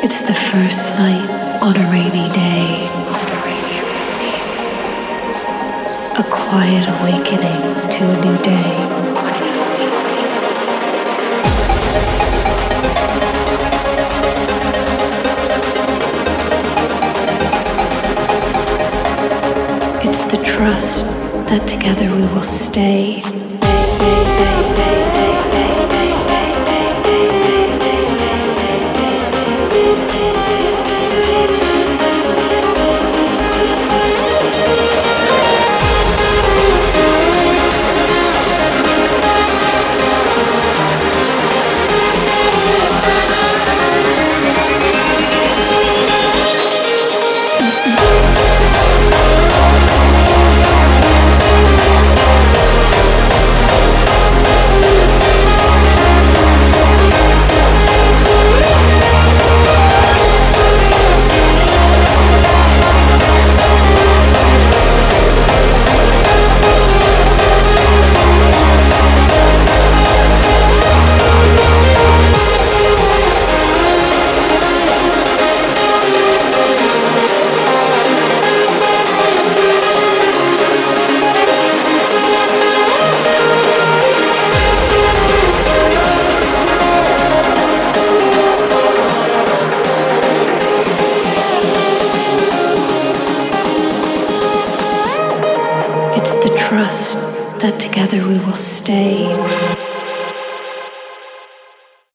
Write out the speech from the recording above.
It's the first light on a rainy day. A quiet awakening to a new day. It's the trust that together we will stay. It's the trust that together we will stay.